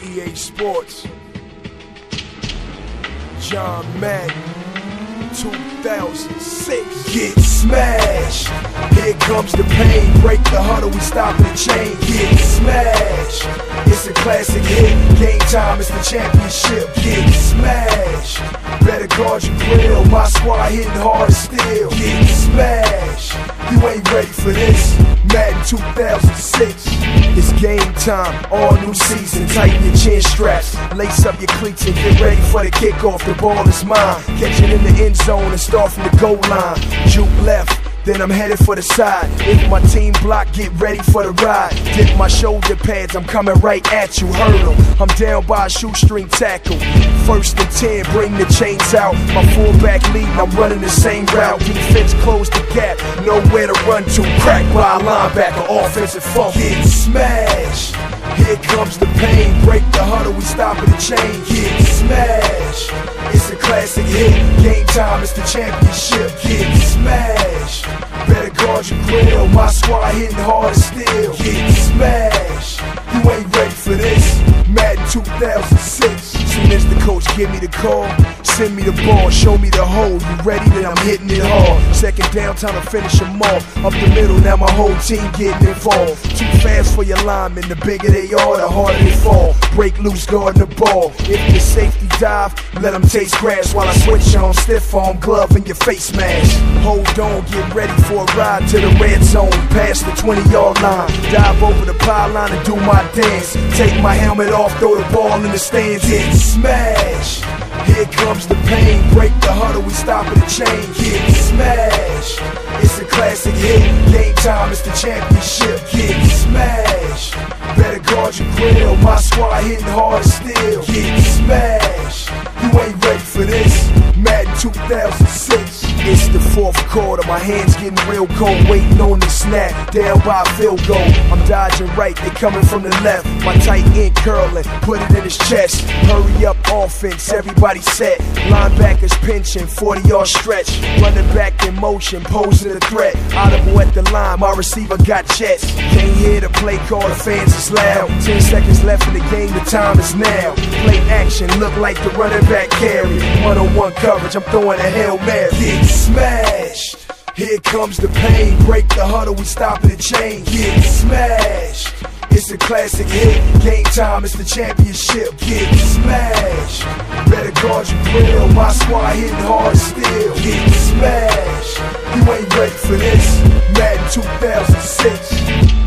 EA Sports. John Madden, 2006. Get smashed. Here comes the pain. Break the huddle, we stopping the chain. Get smashed. It's a classic hit. Game time, it's the championship. Get smashed. Better guard your grill. My squad hitting hard as steel. Get smashed. You ain't ready for this. Madden 2006. It's game time, all new season. Tighten your chin straps, lace up your cleats and get ready for the kickoff. The ball is mine. Catch it in the end zone and start from the goal line. Juke left, then I'm headed for the side. If my team block, get ready for the ride. Dip my shoulder pads, I'm coming right at you. Hurdle, I'm down by a shoestring tackle. 1st and 10, bring the chains out. My fullback lead, I'm running the same route. Defense close the gap, nowhere to run to. Crack by a linebacker, offensive fumble. Get smashed. Here comes the pain. Break the huddle, we stopping the chain. Get smashed. It's a classic hit. Game time, it's the championship. Get smashed. Better guard your grill. My squad hitting hard as steel. Get smashed. You ain't ready for this. Madden 2006. Soon as the coach give me the call, send me the ball, show me the hole. You ready? Then I'm hitting it hard. 2nd down, time to finish them off. Up the middle, now my whole team getting involved. Too fast for your linemen. The bigger they are, the harder they fall. Break loose, guarding the ball. If your safety dive, let them taste grass while I switch on stiff arm glove and your face mask. Hold on, get ready for a ride to the red zone. Past the 20-yard line, dive over the pylon and do my dance. Take my helmet off, throw the ball in the stands. Get smashed. Here comes the pain. Break the huddle, we stopping the chain. Get smashed. It's a classic hit. Game time, it's the championship. Get smashed. Better guard your grill. My squad hitting hard as steel. Get smashed. You ain't ready for this. Madden 2006. It's the 4th quarter. My hands getting real cold. Waiting on the snap. Down by a field goal. I'm dodging right. They coming from the left. My tight end curling. Put it in his chest. Hurry up offense. Everybody set. Linebackers pinching. 40-yard stretch. Running back in motion. Posing a threat. Audible at the line. My receiver got jets. Can't hear the play call. The fans is loud. 10 seconds left in the game. The time is now. Play action. Look like the running back carry. 1-on-1 coverage. I'm throwing a Hail Mary. Get smashed. Here comes the pain. Break the huddle. We stopping the chain. Get smashed. It's a classic hit. Game time, it's the championship. Get smashed. Better guard your grill. My squad hitting hard as steel. Get smashed. You ain't ready for this. Madden 2006.